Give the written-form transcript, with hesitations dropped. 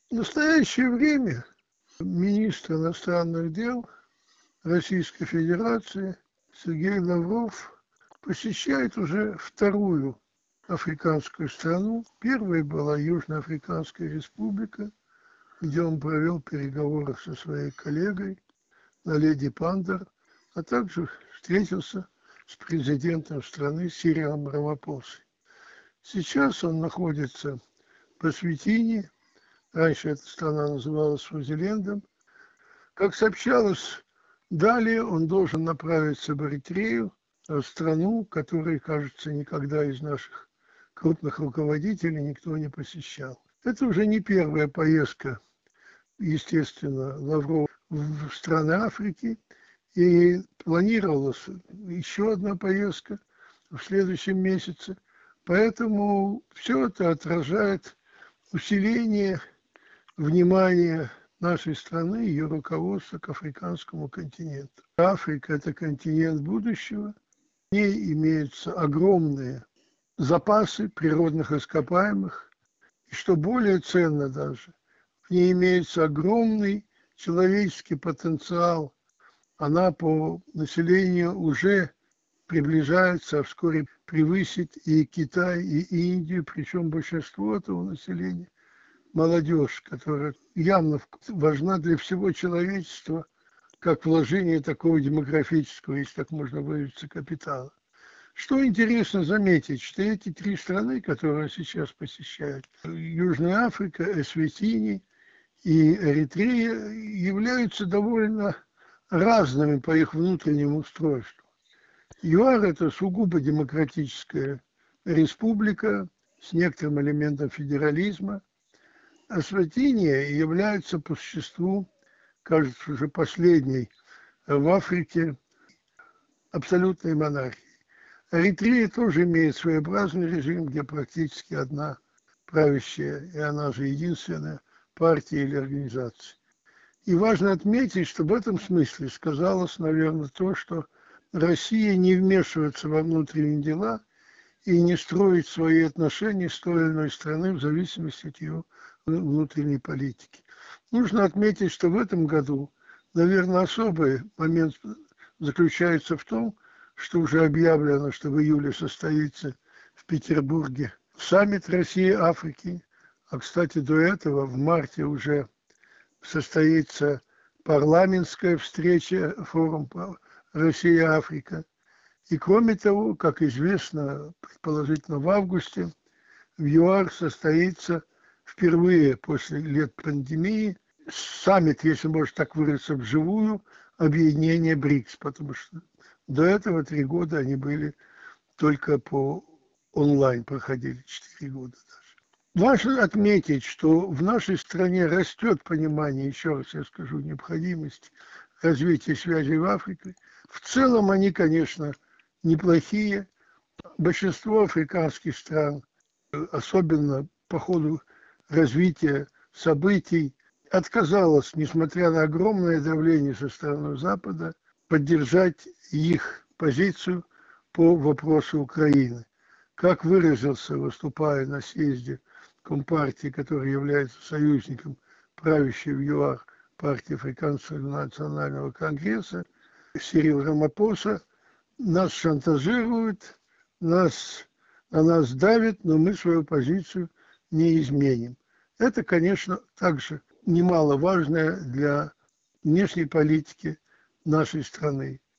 В настоящее время министр иностранных дел Российской Федерации Сергей Лавров посещает уже вторую африканскую страну. Первой была Южноафриканская республика, где он провел переговоры со своей коллегой Наледи Пандер, а также встретился с президентом страны Сирилом Рамапосой. Сейчас он находится в Эсватине, раньше эта страна называлась Свазилендом. Как сообщалось, далее он должен направиться в Эритрею, страну, которую, кажется, никогда из наших крупных руководителей никто не посещал. Это уже не первая поездка, естественно, Лаврова в страны Африки, и планировалась еще одна поездка в следующем месяце. Поэтому все это отражает усиление внимания нашей страны, ее руководства к африканскому континенту. Африка – это континент будущего. В ней имеются огромные запасы природных ископаемых. И что более ценно даже, в ней имеется огромный человеческий потенциал. Она по населению уже приближается, а вскоре превысит и Китай, и Индию, причем большинство этого населения – молодежь, которая явно важна для всего человечества, как вложение такого демографического, если так можно выразиться, капитала. Что интересно заметить, что эти три страны, которые сейчас посещают, Южная Африка, Эсватини и Эритрея, являются довольно разными по их внутреннему устройству. ЮАР – это сугубо демократическая республика с некоторым элементом федерализма. Эсватини является по существу, кажется, уже последней в Африке абсолютной монархией. Эритрея тоже имеет своеобразный режим, где практически одна правящая, и она же единственная партия или организация. И важно отметить, что в этом смысле сказалось, наверное, то, что Россия не вмешивается во внутренние дела и не строит свои отношения с той или иной страной в зависимости от ее внутренней политики. Нужно отметить, что в этом году, наверное, особый момент заключается в том, что уже объявлено, что в июле состоится в Петербурге саммит России-Африки, а, кстати, до этого в марте уже состоится парламентская встреча, форум Россия-Африка. И кроме того, как известно, предположительно в августе в ЮАР состоится впервые после лет пандемии саммит, если можно так выразиться, вживую, объединение БРИКС, потому что до этого 3 года они были только по онлайн, проходили 4 года даже. Важно отметить, что в нашей стране растет понимание, еще раз я скажу, необходимости развития связей в Африке. В целом они, конечно, неплохие. Большинство африканских стран, особенно по ходу развития событий, отказалось, несмотря на огромное давление со стороны Запада, поддержать их позицию по вопросу Украины. Как выразился, выступая на съезде Компартии, который является союзником правящей в ЮАР партии Африканского национального конгресса, Сирил Рамапоса, нас шантажируют, на нас давят, но мы свою позицию не изменим. Это, конечно, также немаловажное для внешней политики нашей страны.